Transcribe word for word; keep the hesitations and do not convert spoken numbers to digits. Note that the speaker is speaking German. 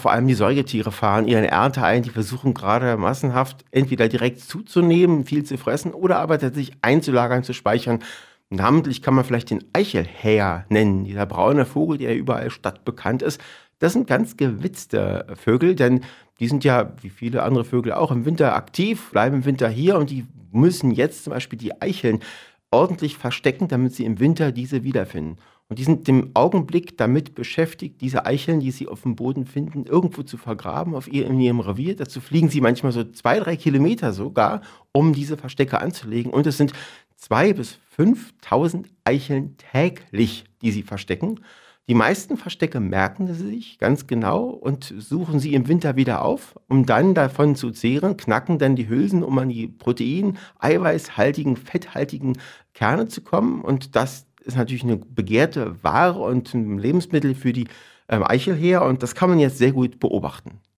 vor allem die Säugetiere fahren ihren Ernte ein. Die versuchen gerade massenhaft entweder direkt zuzunehmen, viel zu fressen oder aber tatsächlich einzulagern, zu speichern. Namentlich kann man vielleicht den Eichelhäher nennen, dieser braune Vogel, der überall stadtbekannt ist. Das sind ganz gewitzte Vögel, denn die sind ja, wie viele andere Vögel auch, im Winter aktiv, bleiben im Winter hier und die müssen jetzt zum Beispiel die Eicheln ordentlich verstecken, damit sie im Winter diese wiederfinden. Und die sind im Augenblick damit beschäftigt, diese Eicheln, die sie auf dem Boden finden, irgendwo zu vergraben auf ihr, in ihrem Revier. Dazu fliegen sie manchmal so zwei, drei Kilometer sogar, um diese Verstecke anzulegen. Und es sind zweitausend bis fünftausend Eicheln täglich, die sie verstecken. Die meisten Verstecke merken sie sich ganz genau und suchen sie im Winter wieder auf, um dann davon zu zehren, knacken dann die Hülsen, um an die protein-, eiweißhaltigen, fetthaltigen Kerne zu kommen. Und das ist natürlich eine begehrte Ware und ein Lebensmittel für die ähm, Eichelhäher und das kann man jetzt sehr gut beobachten.